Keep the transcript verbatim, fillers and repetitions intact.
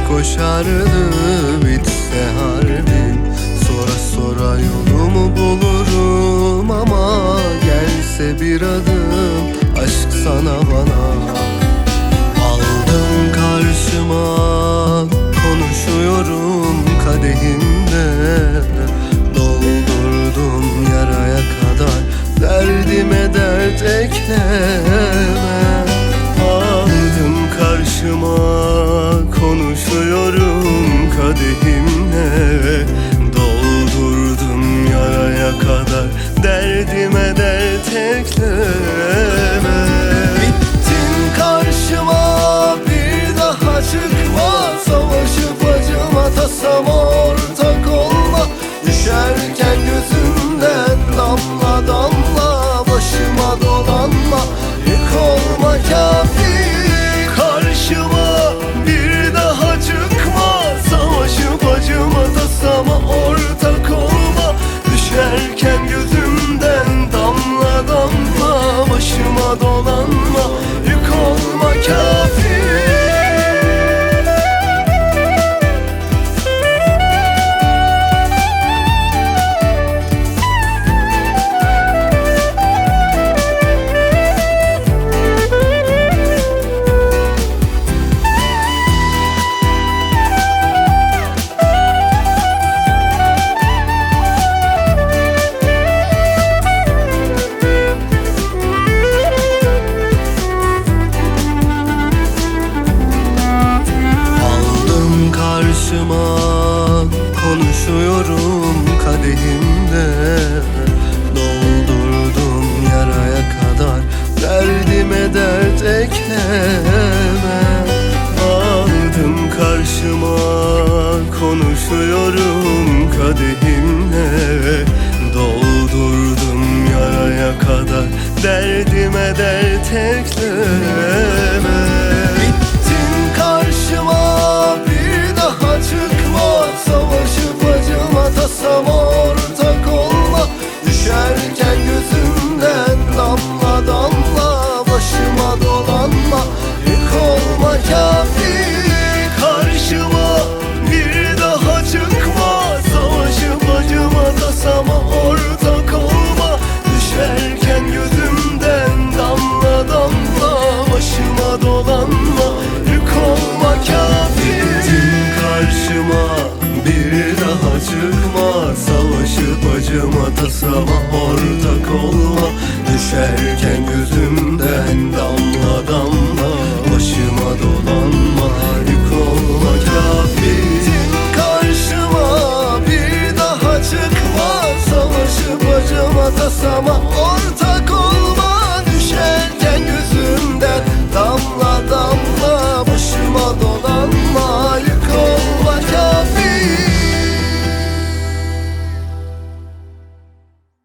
koşardı bitse harbin. Sora sora yolumu bulurum ama gelse bir adım aşk sana bana. Aldım karşıma konuşuyorum kadehimde, doldurdum yaraya kadar derdime dert ekleme. Aldım karşıma konuşuyorum kadehimle, doldurdum yaraya kadar derdime dert ekleme. Bittin karşıma bir daha çıkma, savaşıp acıma tasama ortak olma. Düşerken gözümden damla damla başıma dolanma, yük olma kafir. Karşıma bir daha çıkma, savaşıp acıma tasama ortak olma. Düşerken gözümden damla damla başıma dolanma, yük olma kafir. Karşıma konuşuyorum kadehimde, doldurdum yaraya kadar derdime dert ekleme. Aldım karşıma konuşuyorum kadehimle, doldurdum yaraya kadar derdime dert ekleme. Bittin karşıma çıkma, savaşıp acıma tasama ortak olma. Düşerken gözümden damla damla başıma dolanma, yük olma kafir. Karşıma bir daha çıkma, savaşıp acıma tasama ortak olma. Düşerken gözümden damla damla başıma dolanma, yük olma kafir. Karşıma bir daha çıkma, savaşıp acıma tasama ortak olma. Düşerken gözümden damla damla başıma dolanma, yük olma kafir. Karşıma bir daha çıkma, savaşıp acıma tasama